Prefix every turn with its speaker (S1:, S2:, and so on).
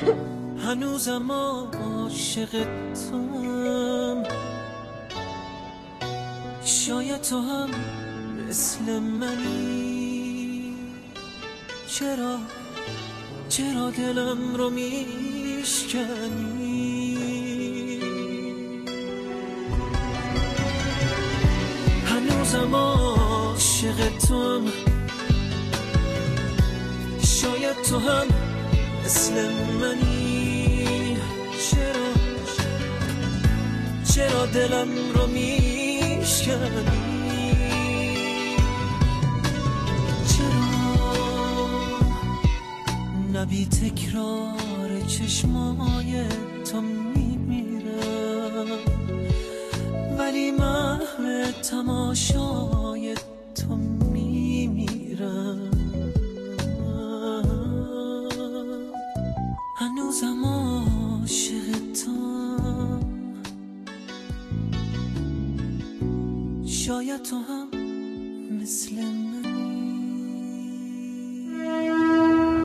S1: هنوزم عاشق توام، شاید تو هم مثل منی. چرا دلم رو میشکنی؟ هنوزم عاشق توام، شاید تو هم مثل منی. چرا دلم رو میشکنی؟ نبی تکرار چشمای تو میمیرم، ولی محو تماشای تو میمیرم. هنوزم عاشق تو، شاید تو هم